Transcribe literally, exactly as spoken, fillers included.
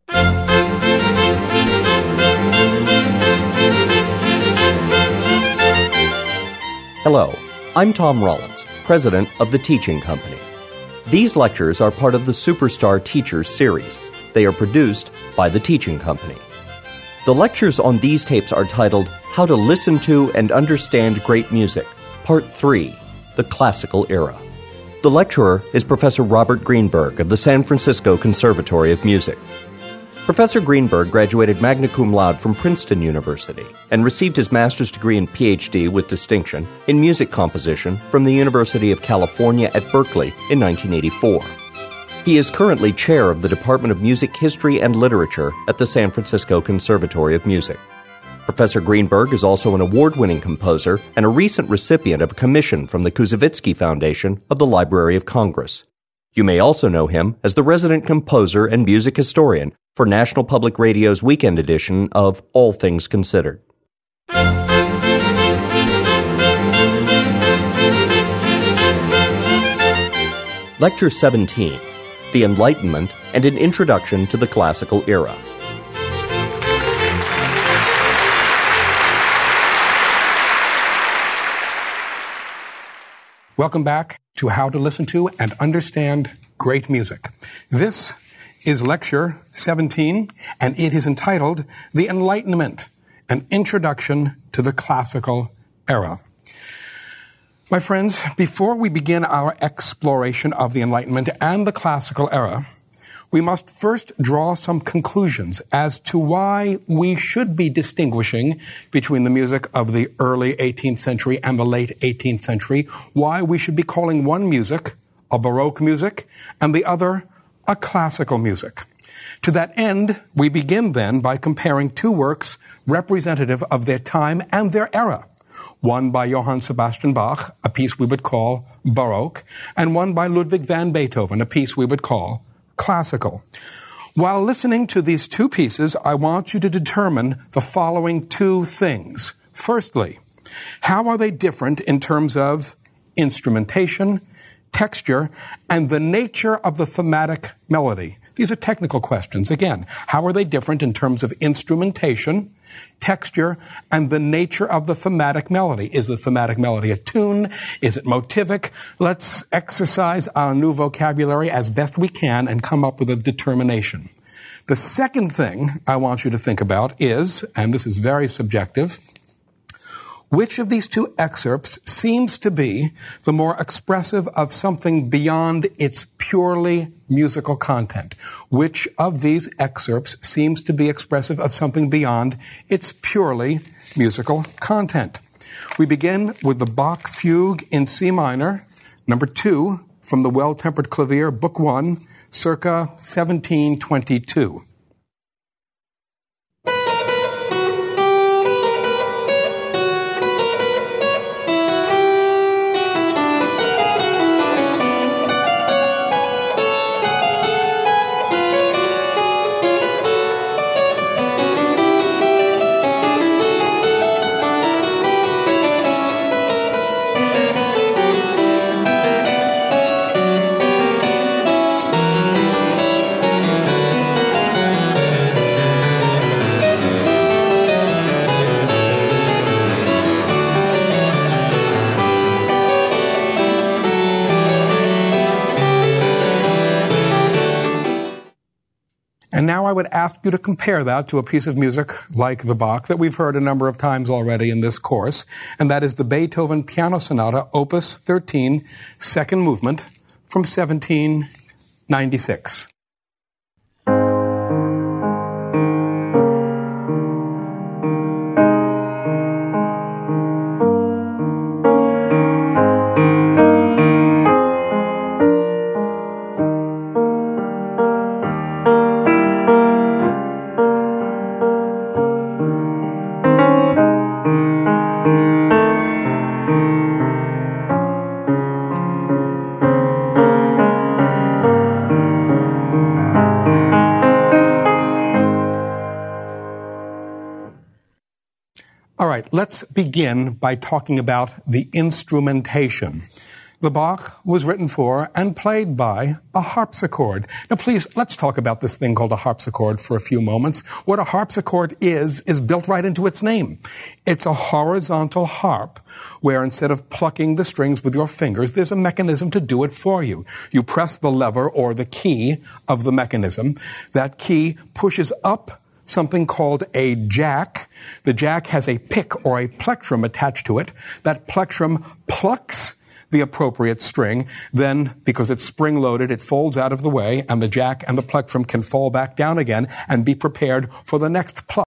Hello, I'm Tom Rollins, president of The Teaching Company. These lectures are part of the Superstar Teachers series. They are produced by The Teaching Company. The lectures on these tapes are titled How to Listen to and Understand Great Music, Part three, The Classical Era. The lecturer is Professor Robert Greenberg of the San Francisco Conservatory of Music. Professor Greenberg graduated magna cum laude from Princeton University and received his master's degree and P H D with distinction in music composition from the University of California at Berkeley in nineteen eighty-four. He is currently chair of the Department of Music History and Literature at the San Francisco Conservatory of Music. Professor Greenberg is also an award-winning composer and a recent recipient of a commission from the Koussevitzky Foundation of the Library of Congress. You may also know him as the resident composer and music historian for National Public Radio's weekend edition of All Things Considered. Lecture seventeen, The Enlightenment and an Introduction to the Classical Era. Welcome back to How to Listen to and Understand Great Music. This is Lecture seventeen, and it is entitled The Enlightenment, an Introduction to the Classical Era. My friends, before we begin our exploration of the Enlightenment and the Classical Era, we must first draw some conclusions as to why we should be distinguishing between the music of the early eighteenth century and the late eighteenth century, why we should be calling one music a Baroque music and the other a classical music. To that end, we begin then by comparing two works representative of their time and their era. One by Johann Sebastian Bach, a piece we would call Baroque, and one by Ludwig van Beethoven, a piece we would call classical. While listening to these two pieces, I want you to determine the following two things. Firstly, how are they different in terms of instrumentation, texture, and the nature of the thematic melody? These are technical questions. Again, how are they different in terms of instrumentation, texture, and the nature of the thematic melody? Is the thematic melody a tune? Is it motivic? Let's exercise our new vocabulary as best we can and come up with a determination. The second thing I want you to think about is, and this is very subjective, which of these two excerpts seems to be the more expressive of something beyond its purely musical content? Which of these excerpts seems to be expressive of something beyond its purely musical content? We begin with the Bach Fugue in C minor, number two, from the Well-Tempered Clavier, Book One, circa seventeen twenty-two. And now I would ask you to compare that to a piece of music like the Bach that we've heard a number of times already in this course, and that is the Beethoven Piano Sonata, Opus thirteen, second movement, from seventeen ninety-six. All right, let's begin by talking about the instrumentation. the Bach was written for and played by a harpsichord. Now, please, let's talk about this thing called a harpsichord for a few moments. What a harpsichord is, is built right into its name. It's a horizontal harp where instead of plucking the strings with your fingers, there's a mechanism to do it for you. You press the lever or the key of the mechanism. That key pushes up something called a jack. The jack has a pick or a plectrum attached to it. That plectrum plucks the appropriate string. Then, because it's spring-loaded, it folds out of the way, and the jack and the plectrum can fall back down again and be prepared for the next pluck.